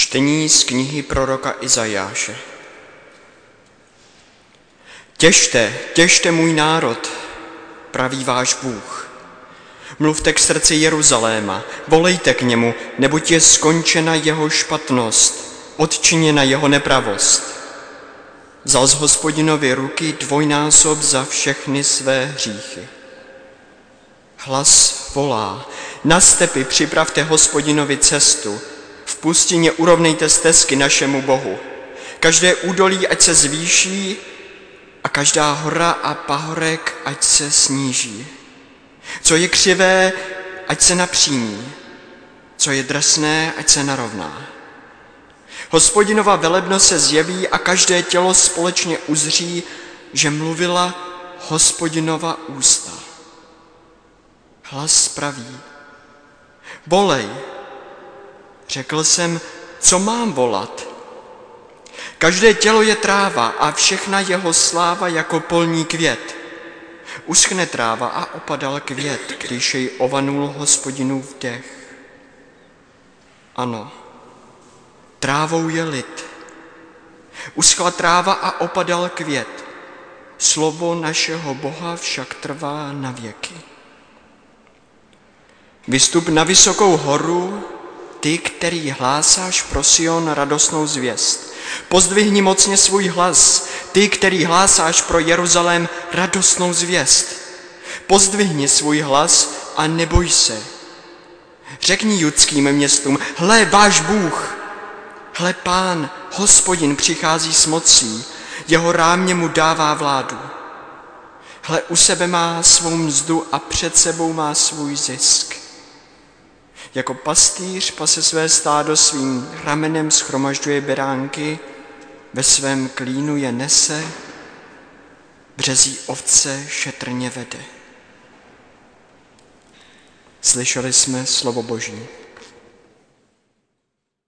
Čtení z knihy proroka Izajáše. Těšte můj národ, praví váš Bůh. Mluvte k srdci Jeruzaléma, volejte k němu, neboť je skončena jeho špatnost, odčiněna jeho nepravost. Vzal z Hospodinovy ruky dvojnásob za všechny své hříchy. Hlas volá, na stepi připravte Hospodinovi cestu, v pustině urovnejte stezky našemu Bohu. Každé údolí ať se zvýší a každá hora a pahorek ať se sníží. Co je křivé, ať se napřímí, co je drsné, ať se narovná. Hospodinova velebnost se zjeví a každé tělo společně uzří, že mluvila Hospodinova ústa. Hlas praví, volej. Řekl jsem, co mám volat? Každé tělo je tráva a všechna jeho sláva jako polní květ. Uschne tráva a opadal květ, když jej ovanul Hospodinův dech. Ano, trávou je lid. Uschla tráva a opadal květ. Slovo našeho Boha však trvá na věky. Vystup na vysokou horu, ty, který hlásáš pro Sion radostnou zvěst. Pozdvihni mocně svůj hlas, ty, který hlásáš pro Jeruzalém radostnou zvěst. Pozdvihni svůj hlas a neboj se. Řekni judským městům, hle, váš Bůh, hle, Pán, Hospodin přichází s mocí, jeho rámě mu dává vládu. Hle, u sebe má svou mzdu a před sebou má svůj zisk. Jako pastýř pase své stádo, svým ramenem shromažďuje beránky, ve svém klínu je nese, březí ovce šetrně vede. Slyšeli jsme slovo Boží.